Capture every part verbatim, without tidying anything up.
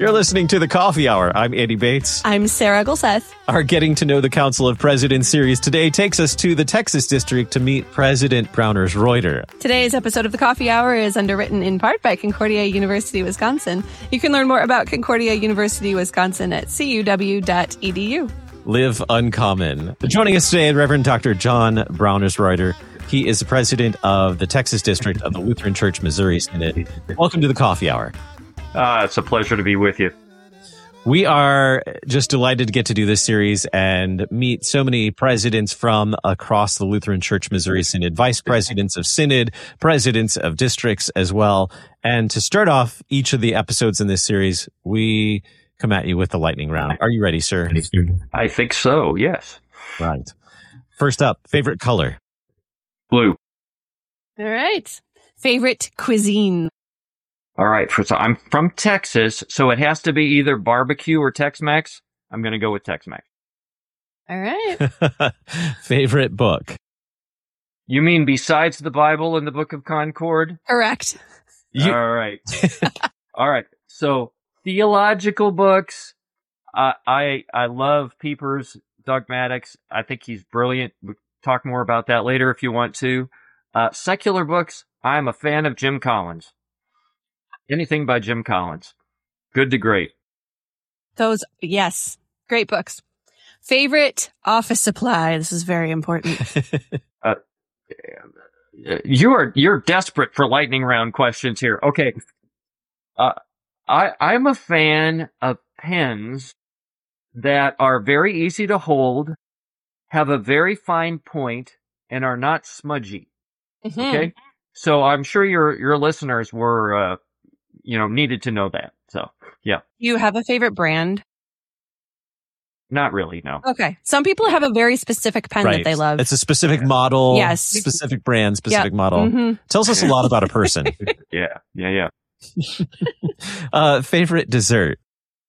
You're listening to The Coffee Hour. I'm Andy Bates. I'm Sarah Gulseth. Our Getting to Know the Council of Presidents series today takes us to the Texas District to meet President Browners Reuter. Today's episode of The Coffee Hour is underwritten in part by Concordia University, Wisconsin. You can learn more about Concordia University, Wisconsin at c u w dot e d u. Live Uncommon. Joining us today, Reverend Doctor John Browners Reuter. He is the president of the Texas District of the Lutheran Church Missouri Synod. Welcome to The Coffee Hour. Uh, it's a pleasure to be with you. We are just delighted to get to do this series and meet so many presidents from across the Lutheran Church Missouri Synod, vice presidents of Synod, presidents of districts as well. And to start off each of the episodes in this series, we come at you with the lightning round. Are you ready, sir? I think so, yes. Right. First up, favorite color? Blue. All right. Favorite cuisine? All right. For, so I'm from Texas, so it has to be either barbecue or Tex-Mex. I'm going to go with Tex-Mex. All right. Favorite book? You mean besides the Bible and the Book of Concord? Correct. You- All right. All right. So theological books. Uh, I I love Pieper's Dogmatics. I think he's brilliant. We'll talk more about that later if you want to. Uh, secular books. I'm a fan of Jim Collins. Anything by Jim Collins. Good to great. Those, yes. Great books. Favorite office supply? This is very important. uh, you are, you're desperate for lightning round questions here. Okay. Uh, I, I'm a fan of pens that are very easy to hold, have a very fine point, and are not smudgy. Mm-hmm. Okay. So I'm sure your, your listeners were, uh, you know, needed to know that. So, yeah. You have a favorite brand? Not really, no. Okay. Some people have a very specific pen right. that they love. It's a specific model, yes. specific brand, specific yep. model. Mm-hmm. Tells us a lot about a person. yeah, yeah, yeah. uh, favorite dessert?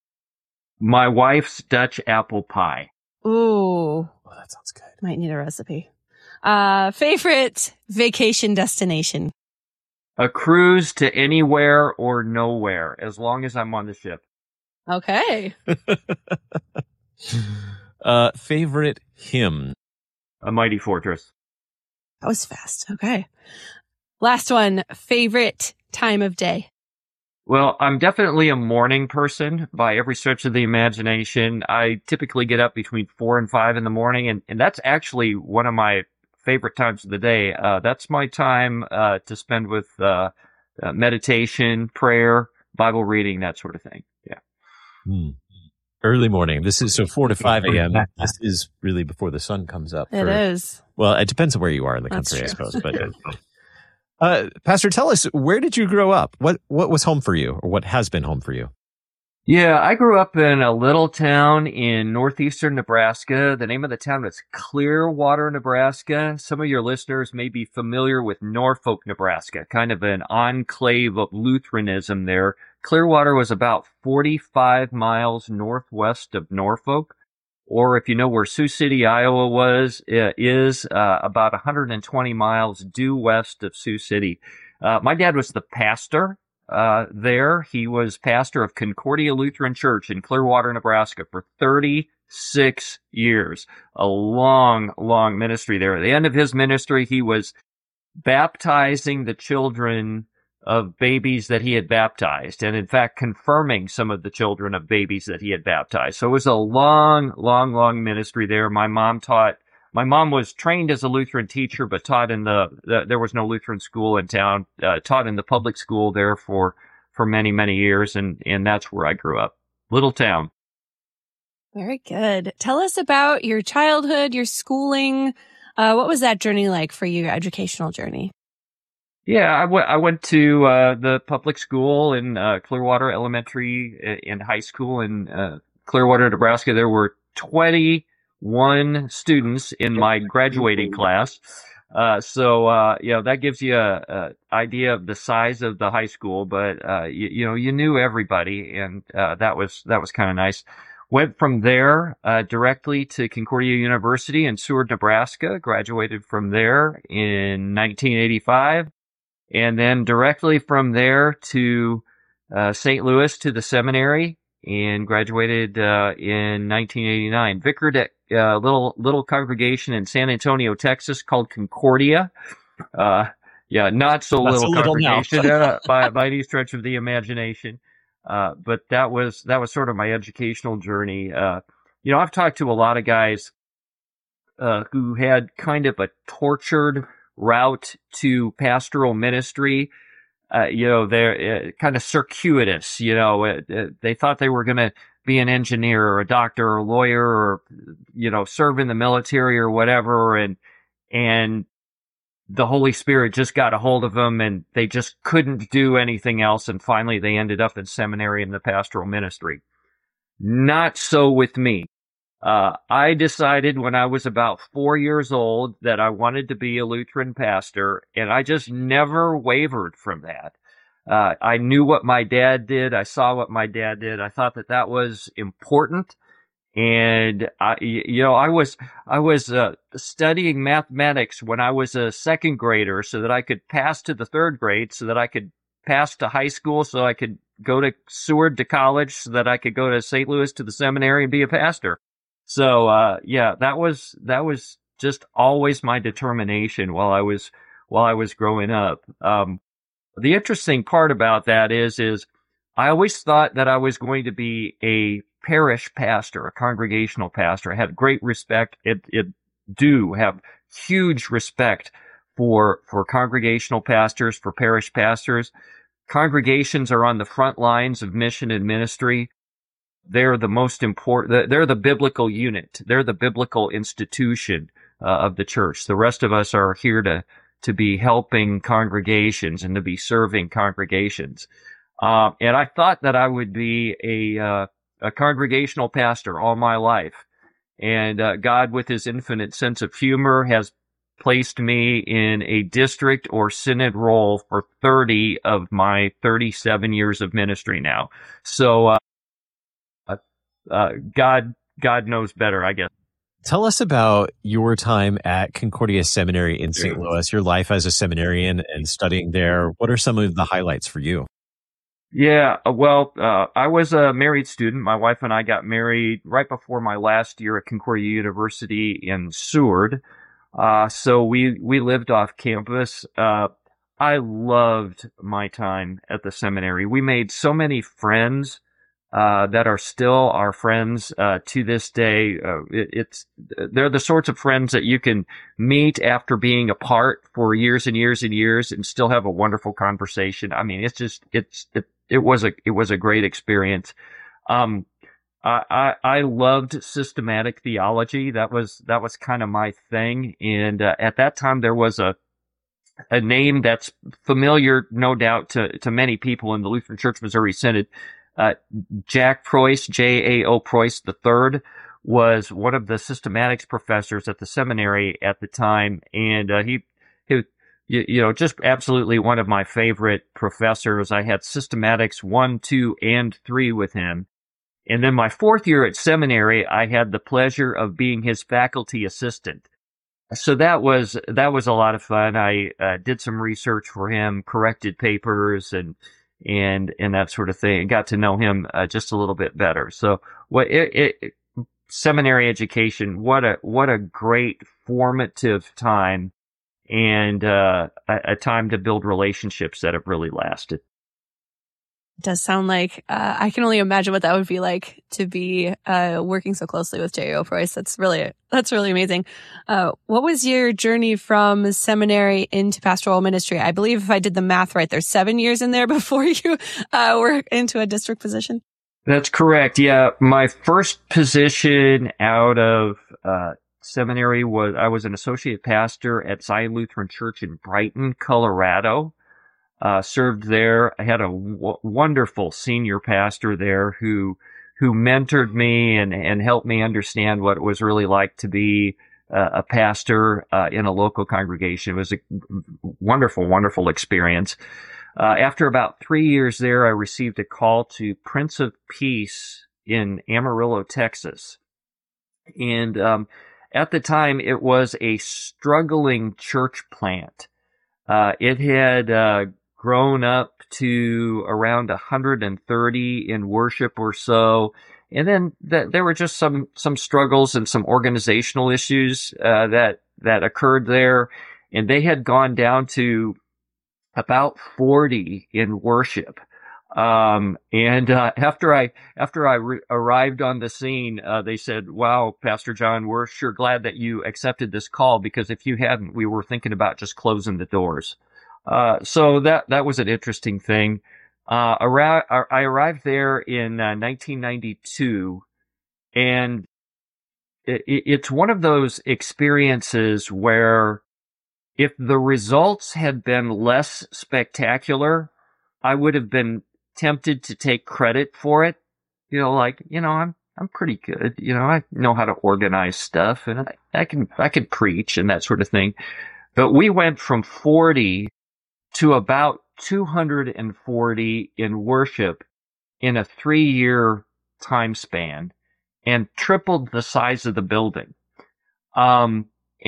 My wife's Dutch apple pie. Ooh. Oh, that sounds good. Might need a recipe. Uh, favorite vacation destination? A cruise to anywhere or nowhere, as long as I'm on the ship. Okay. uh, favorite hymn? A Mighty Fortress. That was fast. Okay. Last one. Favorite time of day? Well, I'm definitely a morning person by every stretch of the imagination. I typically get up between four and five in the morning, and, and that's actually one of my favorite times of the day. Uh, that's my time uh, to spend with uh, uh, meditation, prayer, Bible reading, that sort of thing. Yeah. Hmm. Early morning. This is so four to five a.m. This is really before the sun comes up. It for, is. Well, it depends on where you are in the That's country, true. I suppose. But uh, Pastor, tell us, where did you grow up? What what was home for you, or what has been home for you? Yeah, I grew up in a little town in northeastern Nebraska. The name of the town is Clearwater, Nebraska. Some of your listeners may be familiar with Norfolk, Nebraska, kind of an enclave of Lutheranism there. Clearwater was about forty-five miles northwest of Norfolk, or if you know where Sioux City, Iowa was, uh, is uh, about one hundred twenty miles due west of Sioux City. Uh, my dad was the pastor Uh, there. He was pastor of Concordia Lutheran Church in Clearwater, Nebraska for thirty-six years. A long, long ministry there. At the end of his ministry, he was baptizing the children of babies that he had baptized, and in fact, confirming some of the children of babies that he had baptized. So it was a long, long, long ministry there. My mom taught My mom was trained as a Lutheran teacher, but taught in the, the there was no Lutheran school in town, uh, taught in the public school there for, for many, many years. And, and that's where I grew up. Little town. Very good. Tell us about your childhood, your schooling. Uh, what was that journey like for you, your educational journey? Yeah, I, w- I went to, uh, the public school in, uh, Clearwater Elementary in high school in, uh, Clearwater, Nebraska. There were twenty one students in my graduating class. Uh, so, uh, you know, that gives you a, a idea of the size of the high school, but, uh, you, you know, you knew everybody, and, uh, that was, that was kind of nice. Went from there, uh, directly to Concordia University in Seward, Nebraska, graduated from there in nineteen eighty-five, and then directly from there to, uh, Saint Louis to the seminary, and graduated uh, in nineteen eighty-nine. Vicared at a little little congregation in San Antonio, Texas, called Concordia. Uh, yeah, not so That's little a little now. congregation uh, by by any stretch of the imagination. Uh, but that was that was sort of my educational journey. Uh, you know, I've talked to a lot of guys uh, who had kind of a tortured route to pastoral ministry. Uh, you know, they're uh, kind of circuitous. You know, uh, uh, they thought they were going to be an engineer or a doctor or a lawyer or, you know, serve in the military or whatever. And, and the Holy Spirit just got a hold of them and they just couldn't do anything else. And finally they ended up in seminary in the pastoral ministry. Not so with me. Uh, I decided when I was about four years old that I wanted to be a Lutheran pastor, and I just never wavered from that. Uh, I knew what my dad did. I saw what my dad did. I thought that that was important. And I, you know, I was, I was, uh, studying mathematics when I was a second grader so that I could pass to the third grade, so that I could pass to high school, so I could go to Seward to college, so that I could go to Saint Louis to the seminary and be a pastor. So, uh, yeah, that was, that was just always my determination while I was, while I was growing up. Um, the interesting part about that is, is I always thought that I was going to be a parish pastor, a congregational pastor. I had great respect. It, it do have huge respect for, for congregational pastors, for parish pastors. Congregations are on the front lines of mission and ministry. They're the most important, they're the biblical unit. They're the biblical institution uh, of the church. The rest of us are here to, to be helping congregations and to be serving congregations. Um, and I thought that I would be a, uh, a congregational pastor all my life. And uh, God, with his infinite sense of humor, has placed me in a district or synod role for thirty of my thirty-seven years of ministry now. So, uh, Uh, God, God knows better, I guess. Tell us about your time at Concordia Seminary in Saint Louis, your life as a seminarian and studying there. What are some of the highlights for you? Yeah, well, uh, I was a married student. My wife and I got married right before my last year at Concordia University in Seward. Uh, so we, we lived off campus. Uh, I loved my time at the seminary. We made so many friends Uh, that are still our friends, uh, to this day. Uh, it, it's, they're the sorts of friends that you can meet after being apart for years and years and years and still have a wonderful conversation. I mean, it's just, it's, it, it was a, it was a great experience. Um, I, I, I loved systematic theology. That was, that was kind of my thing. And, uh, at that time there was a, a name that's familiar, no doubt, to, to many people in the Lutheran Church Missouri Synod. Uh, Jack Preuss, J A O Preuss the third, was one of the systematics professors at the seminary at the time. And, uh, he, he, you, you know, just absolutely one of my favorite professors. I had systematics one, two, and three with him. And then my fourth year at seminary, I had the pleasure of being his faculty assistant. So that was, that was a lot of fun. I, uh, did some research for him, corrected papers and, and, and that sort of thing, and got to know him, uh, just a little bit better. So what it, it, seminary education, what a, what a great formative time and, uh, a, a time to build relationships that have really lasted. It does sound like, uh, I can only imagine what that would be like to be, uh, working so closely with J O Preuss. That's really, that's really amazing. Uh, what was your journey from seminary into pastoral ministry? I believe if I did the math right, there's seven years in there before you, uh, were into a district position. That's correct. Yeah. My first position out of, uh, seminary was, I was an associate pastor at Zion Lutheran Church in Brighton, Colorado. Uh, served there. I had a w- wonderful senior pastor there who, who mentored me and, and helped me understand what it was really like to be uh, a pastor, uh, in a local congregation. It was a wonderful, wonderful experience. Uh, after about three years there, I received a call to Prince of Peace in Amarillo, Texas. And, um, at the time, it was a struggling church plant. Uh, it had, uh, grown up to around one hundred thirty in worship or so. And then th- there were just some, some struggles and some organizational issues, uh, that, that occurred there. And they had gone down to about forty in worship. Um, and, uh, after I, after I re- arrived on the scene, uh, they said, wow, Pastor John, we're sure glad that you accepted this call, because if you hadn't, we were thinking about just closing the doors. Uh, so that, that was an interesting thing. Uh, around, I arrived there in uh, nineteen ninety-two, and it, it's one of those experiences where if the results had been less spectacular, I would have been tempted to take credit for it. You know, like, you know, I'm, I'm pretty good. You know, I know how to organize stuff, and I, I can, I can preach and that sort of thing. But we went from forty to about two hundred forty in worship in a three-year time span, and tripled the size of the building. Um,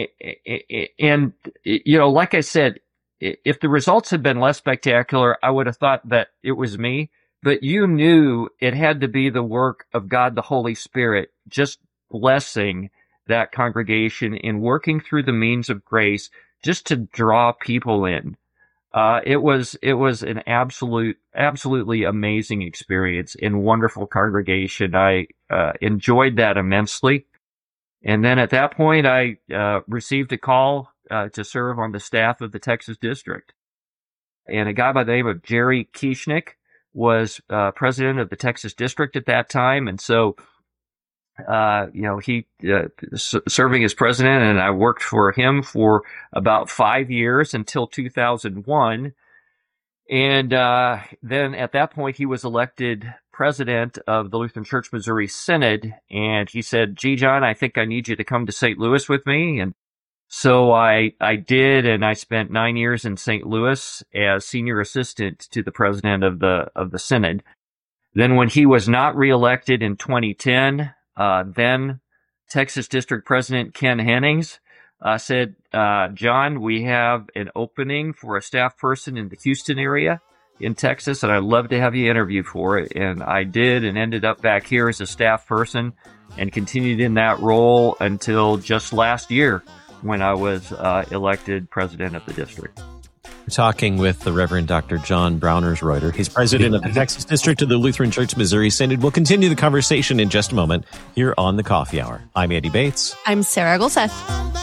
and, you know, like I said, if the results had been less spectacular, I would have thought that it was me, but you knew it had to be the work of God, the Holy Spirit, just blessing that congregation and working through the means of grace just to draw people in. Uh, it was, it was an absolute, absolutely amazing experience and wonderful congregation. I, uh, enjoyed that immensely. And then at that point, I, uh, received a call, uh, to serve on the staff of the Texas District. And a guy by the name of Jerry Kieschnick was, uh, president of the Texas District at that time. And so, Uh, you know, he, uh, s- serving as president, and I worked for him for about five years until two thousand one. And, uh, then at that point, he was elected president of the Lutheran Church Missouri Synod. And he said, gee, John, I think I need you to come to Saint Louis with me. And so I, I did, and I spent nine years in Saint Louis as senior assistant to the president of the, of the Synod. Then when he was not reelected in twenty ten, Uh, then Texas District President Ken Hennings uh, said, uh, John, we have an opening for a staff person in the Houston area in Texas, and I'd love to have you interview for it. And I did, and ended up back here as a staff person and continued in that role until just last year when I was uh, elected president of the district. We're talking with the Reverend Doctor John Browners-Reuter. He's president of the Texas District of the Lutheran Church Missouri Synod. We'll continue the conversation in just a moment here on the Coffee Hour. I'm Andy Bates. I'm Sarah Golseth.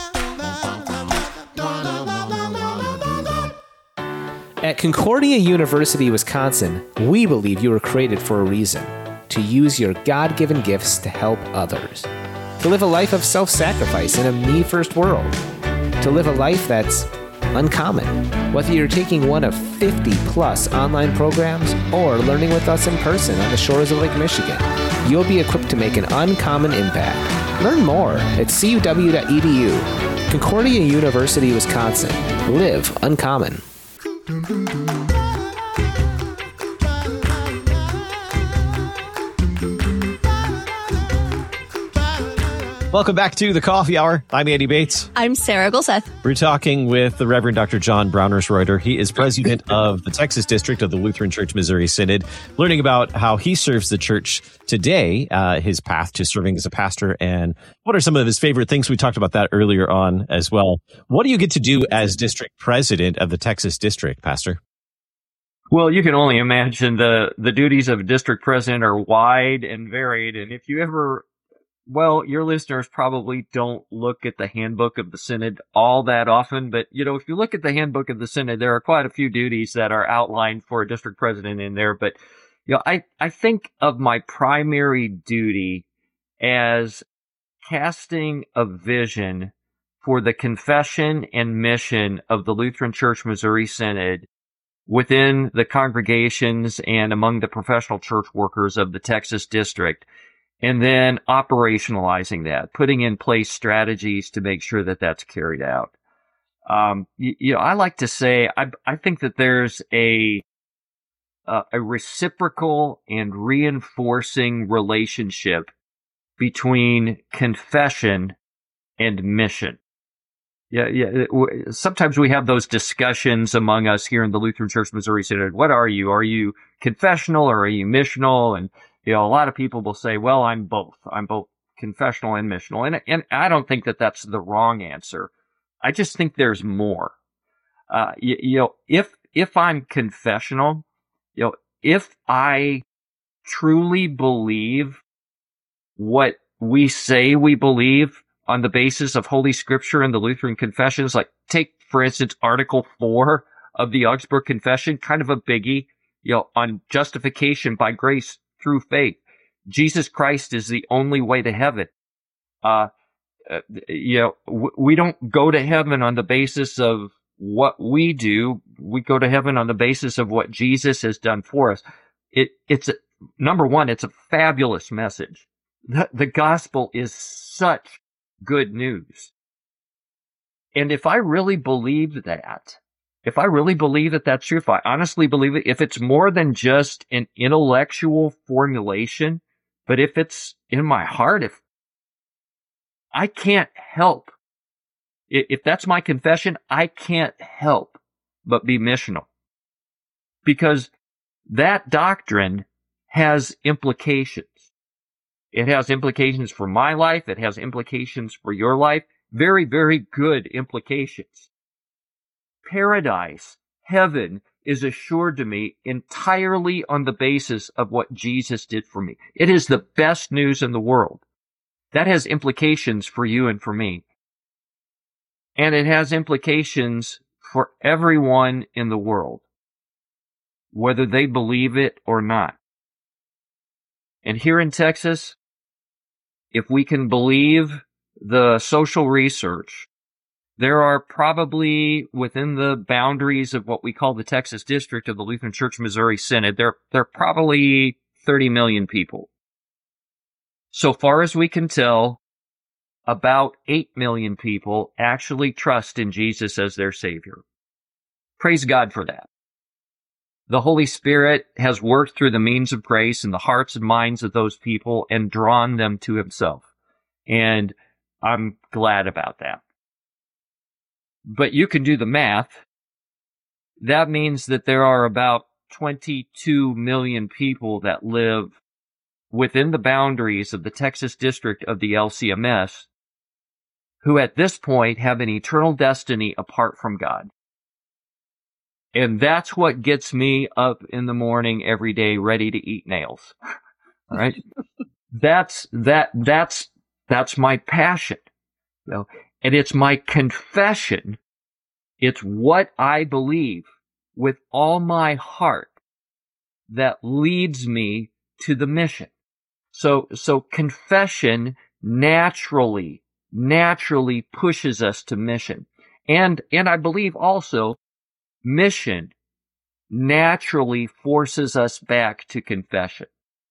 At Concordia University, Wisconsin, we believe you were created for a reason: to use your God-given gifts to help others, to live a life of self-sacrifice in a me-first world, to live a life that's uncommon. Whether you're taking one of fifty plus online programs or learning with us in person on the shores of Lake Michigan, you'll be equipped to make an uncommon impact. Learn more at c u w dot e d u. Concordia University, Wisconsin. Live uncommon. Welcome back to the Coffee Hour. I'm Andy Bates. I'm Sarah Golseth. We're talking with the Reverend Doctor John Browners-Reuter. He is president of the Texas District of the Lutheran Church Missouri Synod, learning about how he serves the church today, uh, his path to serving as a pastor, and what are some of his favorite things. We talked about that earlier on as well. What do you get to do as district president of the Texas District, Pastor? Well, you can only imagine the, the duties of a district president are wide and varied. And if you ever Well, your listeners probably don't look at the handbook of the Synod all that often, but, you know, if you look at the handbook of the Synod, there are quite a few duties that are outlined for a district president in there. But, you know, I, I think of my primary duty as casting a vision for the confession and mission of the Lutheran Church Missouri Synod within the congregations and among the professional church workers of the Texas District. And then operationalizing that, putting in place strategies to make sure that that's carried out. Um, you, you know, I like to say, I, I think that there's a, uh, a reciprocal and reinforcing relationship between confession and mission. Yeah, yeah. Sometimes we have those discussions among us here in the Lutheran Church Missouri Synod. What are you? Are you confessional or are you missional? And, you know, a lot of people will say, well, I'm both. I'm both confessional and missional. And, and I don't think that that's the wrong answer. I just think there's more. Uh, you, you know, if, if I'm confessional, you know, if I truly believe what we say we believe on the basis of Holy Scripture and the Lutheran confessions, like take, for instance, Article four of the Augsburg Confession, kind of a biggie, you know, on justification by grace through faith. Jesus Christ is the only way to heaven. Uh, uh you know, w- we don't go to heaven on the basis of what we do. We go to heaven on the basis of what Jesus has done for us. It, it's a, number one, it's a fabulous message. The, the gospel is such good news. And if I really believe that, if I really believe that that's true, if I honestly believe it, if it's more than just an intellectual formulation, but if it's in my heart, if I can't help, if that's my confession, I can't help but be missional. Because that doctrine has implications. It has implications for my life. It has implications for your life. Very, very good implications. Paradise, heaven, is assured to me entirely on the basis of what Jesus did for me. It is the best news in the world. That has implications for you and for me. And it has implications for everyone in the world, whether they believe it or not. And here in Texas, if we can believe the social research, there are probably within the boundaries of what we call the Texas District of the Lutheran Church Missouri Synod, there, there are probably thirty million people. So far as we can tell, about eight million people actually trust in Jesus as their Savior. Praise God for that. The Holy Spirit has worked through the means of grace in the hearts and minds of those people and drawn them to himself. And I'm glad about that. But you can do the math. That means that there are about twenty-two million people that live within the boundaries of the Texas District of the L C M S who at this point have an eternal destiny apart from God. And that's what gets me up in the morning every day ready to eat nails. All right? that's, that, that's, that's my passion. You know? And it's my confession. It's what I believe with all my heart that leads me to the mission. So, so confession naturally, naturally pushes us to mission. And, and I believe also mission naturally forces us back to confession.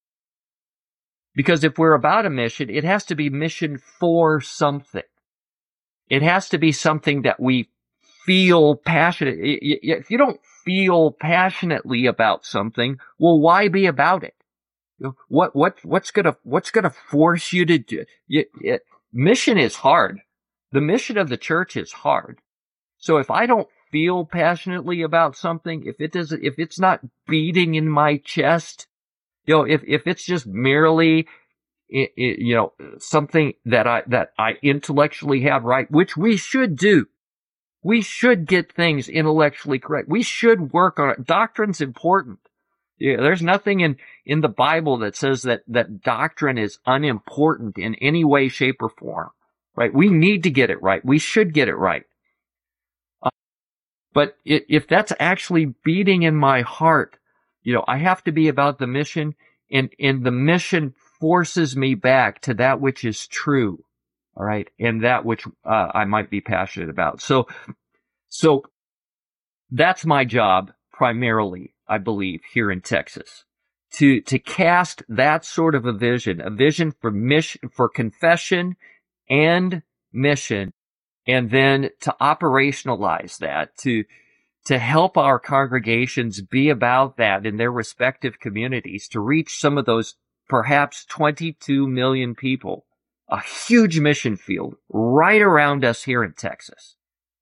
Because if we're about a mission, it has to be mission for something. It has to be something that we feel passionate. If you don't feel passionately about something, well, why be about it? What, what, what's gonna, what's gonna force you to do it? it? Mission is hard. The mission of the church is hard. So if I don't feel passionately about something, if it doesn't, if it's not beating in my chest, you know, if, if it's just merely, it, it, you know, something that I, that I intellectually have right, which we should do. We should get things intellectually correct. We should work on it. Doctrine's important. Yeah, there's nothing in, in the Bible that says that, that doctrine is unimportant in any way, shape, or form, right? We need to get it right. We should get it right. Uh, but it, if that's actually beating in my heart, you know, I have to be about the mission, and, and the mission forces me back to that which is true, all right, and that which uh, I might be passionate about. So, so that's my job primarily, I believe, here in Texas, to, to cast that sort of a vision, a vision for mission, for confession and mission, and then to operationalize that, to, to help our congregations be about that in their respective communities, to reach some of those perhaps twenty-two million people, a huge mission field right around us here in Texas.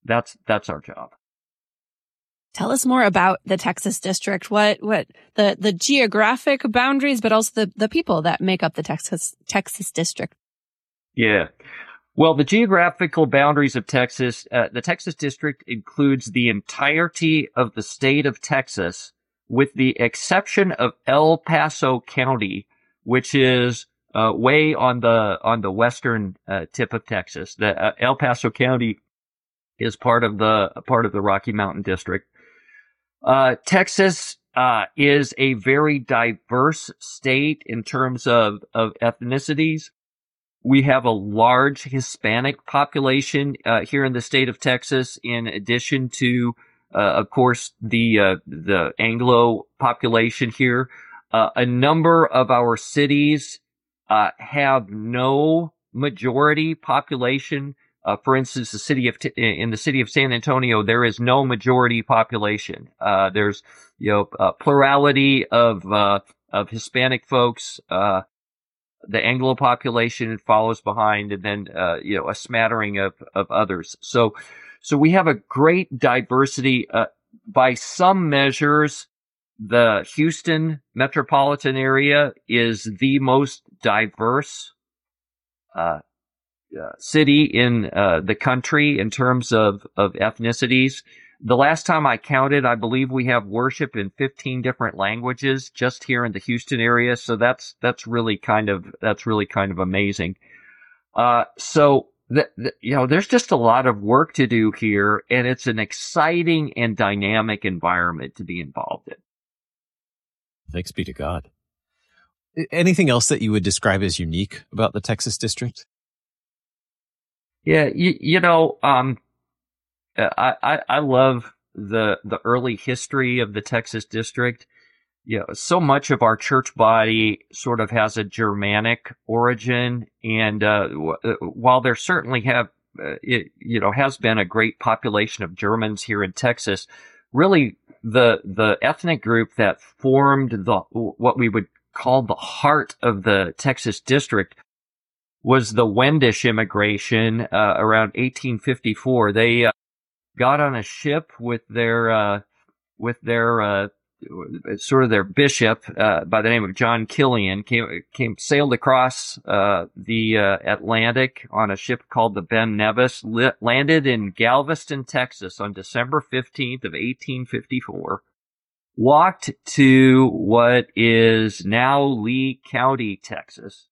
That's that's our job. Tell us more about the Texas District. What what the the geographic boundaries, but also the the people that make up the Texas Texas District. Yeah. Well, the geographical boundaries of Texas, uh, the Texas District includes the entirety of the state of Texas, with the exception of El Paso County, which is uh, way on the on the western uh, tip of Texas. The uh, El Paso County is part of the part of the Rocky Mountain District. Uh, Texas uh, is a very diverse state in terms of of ethnicities. We have a large Hispanic population uh, here in the state of Texas, in addition to, uh, of course, the uh, the Anglo population here. Uh, a number of our cities uh, have no majority population. Uh, for instance, the city of in the city of San Antonio, there is no majority population. Uh, there's you know a plurality of uh, of Hispanic folks. Uh, The Anglo population follows behind, and then, uh, you know, a smattering of, of others. So, so we have a great diversity. Uh, by some measures, the Houston metropolitan area is the most diverse, uh, uh city in, uh, the country in terms of, of ethnicities. The last time I counted, I believe we have worship in fifteen different languages just here in the Houston area. So that's, that's really kind of, that's really kind of amazing. Uh, so, the, the, you know, there's just a lot of work to do here, and it's an exciting and dynamic environment to be involved in. Thanks be to God. Anything else that you would describe as unique about the Texas District? Yeah, you, you know, um, I, I, I love the the early history of the Texas District. You know, so much of our church body sort of has a Germanic origin, and uh, w- while there certainly have uh, it, you know has been a great population of Germans here in Texas, really the the ethnic group that formed the what we would call the heart of the Texas District was the Wendish immigration uh, around eighteen fifty-four. They uh, got on a ship with their, uh, with their, uh, sort of their bishop, uh, by the name of John Killian, came, came, sailed across, uh, the, uh, Atlantic on a ship called the Ben Nevis, li- landed in Galveston, Texas on December fifteenth of eighteen fifty-four, walked to what is now Lee County, Texas,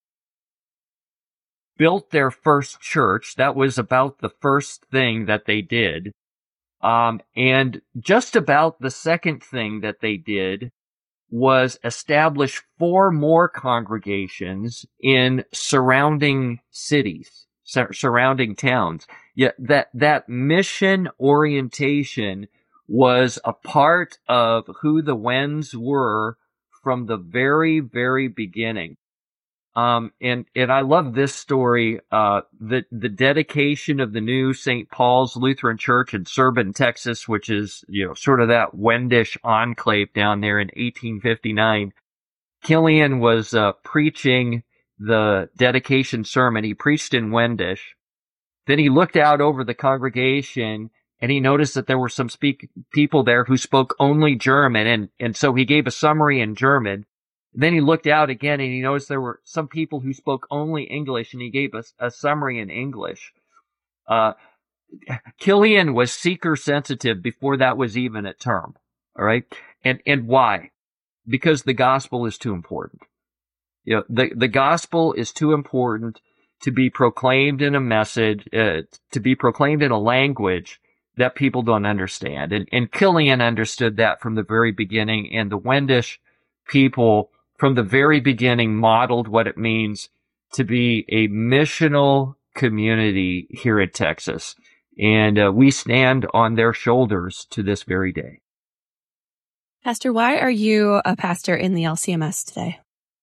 built their first church. That was about the first thing that they did. Um, and just about the second thing that they did was establish four more congregations in surrounding cities, sur- surrounding towns. Yet that, that mission orientation was a part of who the Wens were from the very, very beginning. Um, and, and I love this story, uh, the, the dedication of the new Saint Paul's Lutheran Church in Serban, Texas, which is, you know, sort of that Wendish enclave down there in eighteen fifty-nine. Killian was, uh, preaching the dedication sermon. He preached in Wendish. Then he looked out over the congregation and he noticed that there were some speak, people there who spoke only German. And, and so he gave a summary in German. Then he looked out again and he noticed there were some people who spoke only English, and he gave us a, a summary in English. Uh, Killian was seeker sensitive before that was even a term. All right. And, and why? Because the gospel is too important. You know, the, the gospel is too important to be proclaimed in a message, uh, to be proclaimed in a language that people don't understand. And, and Killian understood that from the very beginning, and the Wendish people from the very beginning modeled what it means to be a missional community here in Texas. And uh, we stand on their shoulders to this very day. Pastor, why are you a pastor in the L C M S today?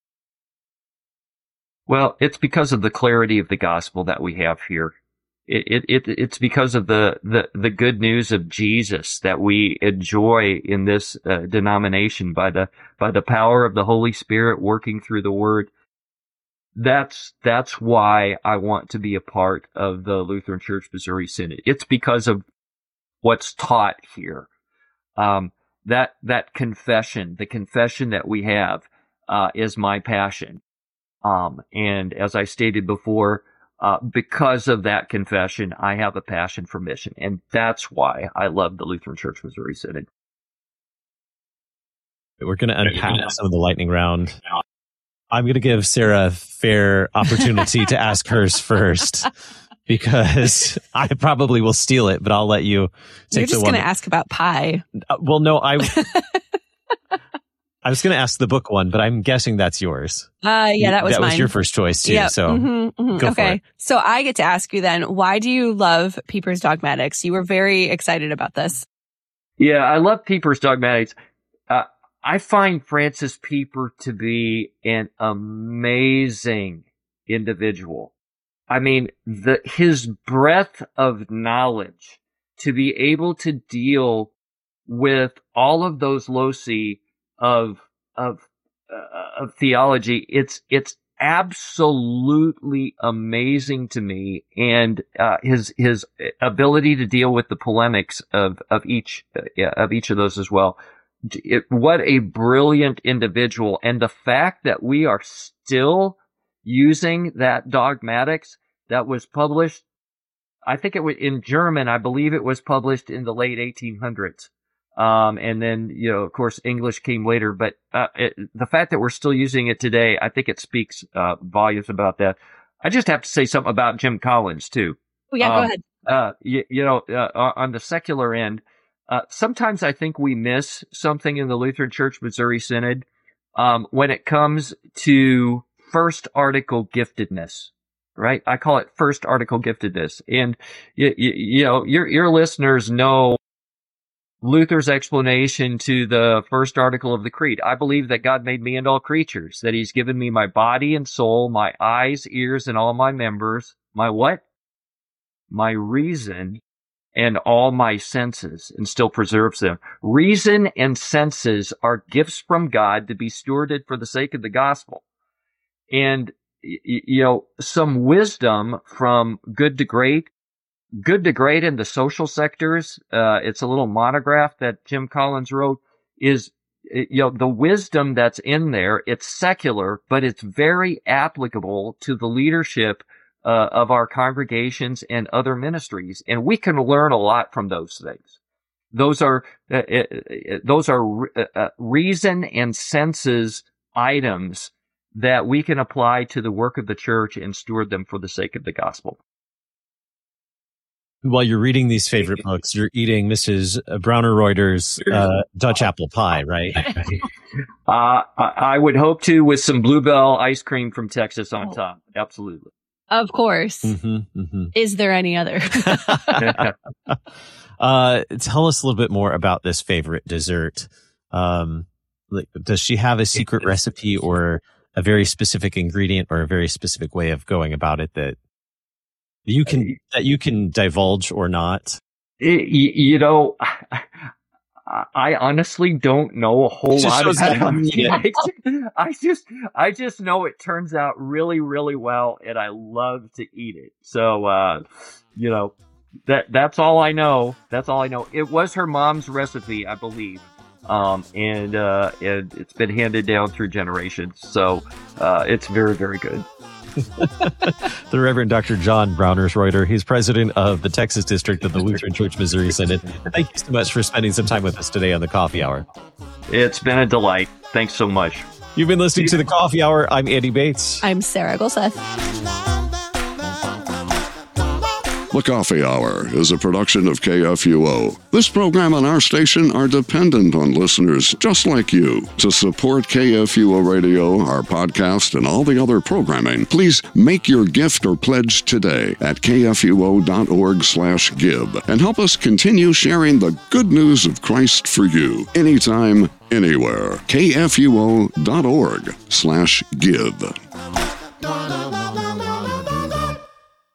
Well, it's because of the clarity of the gospel that we have here. It, it, it, it's because of the, the, the good news of Jesus that we enjoy in this uh, denomination by the, by the power of the Holy Spirit working through the Word. That's, that's why I want to be a part of the Lutheran Church Missouri Synod. It's because of what's taught here. Um, that that confession, the confession that we have, uh, is my passion. Um, and as I stated before, uh, because of that confession, I have a passion for mission, and that's why I love the Lutheran Church Missouri Synod. We're going to unpack some of the lightning round. I'm going to give Sarah a fair opportunity to ask hers first, because I probably will steal it, but I'll let you take You're just the one. going to ask about pie. Uh, well, no, I I was going to ask the book one, but I'm guessing that's yours. Uh, yeah, that was that mine. was your first choice too. Yep. So mm-hmm, mm-hmm. go okay. for it. So I get to ask you then, why do you love Pieper's Dogmatics? You were very excited about this. Yeah, I love Pieper's Dogmatics. Uh, I find Francis Pieper to be an amazing individual. I mean, the his breadth of knowledge to be able to deal with all of those loci of of uh, of theology, it's it's absolutely amazing to me, and uh, his his ability to deal with the polemics of of each uh, yeah, of each of those as well. It, what a brilliant individual, and the fact that we are still using that dogmatics that was published, I think it was in German, I believe it was published in the late eighteen hundreds. Um, and then, you know, of course, English came later, but, uh, it, the fact that we're still using it today, I think it speaks, uh, volumes about that. I just have to say something about Jim Collins too. Oh, yeah, um, go ahead. Uh, you, you know, uh, on the secular end, uh, sometimes I think we miss something in the Lutheran Church Missouri Synod, um, when it comes to first article giftedness. Right? I call it first article giftedness. And, you, you, you know, your, your listeners know Luther's explanation to the first article of the Creed. I believe that God made me and all creatures, that he's given me my body and soul, my eyes, ears, and all my members. My what? My reason and all my senses, and still preserves them. Reason and senses are gifts from God to be stewarded for the sake of the gospel. And you know, some wisdom from good to great, good to great in the social sectors. Uh, it's a little monograph that Jim Collins wrote is, you know, the wisdom that's in there. It's secular, but it's very applicable to the leadership uh, of our congregations and other ministries. And we can learn a lot from those things. Those are, uh, uh, those are uh, reason and senses items that we can apply to the work of the church and steward them for the sake of the gospel. While you're reading these favorite books, you're eating Missus Browner-Reuter's uh, Dutch apple pie, right? uh, I would hope to, with some Bluebell ice cream from Texas on top. Absolutely. Of course. Mm-hmm, mm-hmm. Is there any other? uh, tell us a little bit more about this favorite dessert. Um, like, does she have a secret recipe or a very specific ingredient or a very specific way of going about it that you can that you can divulge or not? It, you know, I honestly don't know a whole lot about it. I just I just know it turns out really, really well, and I love to eat it. So, uh, you know, that that's all I know. That's all I know. It was her mom's recipe, I believe. Um, and, uh, and it's been handed down through generations. So, uh, it's very, very good. The Reverend Doctor John Browners-Reuter. He's president of the Texas District of the Lutheran Church Missouri Synod. Thank you so much for spending some time with us today on the Coffee Hour. It's been a delight. Thanks so much. You've been listening to the Coffee Hour. I'm Andy Bates. I'm Sarah Golseth. The Coffee Hour is a production of K F U O. This program and our station are dependent on listeners just like you. To support K F U O Radio, our podcast, and all the other programming, please make your gift or pledge today at kfuo.org slash give and help us continue sharing the good news of Christ for you anytime, anywhere. kfuo.org slash give.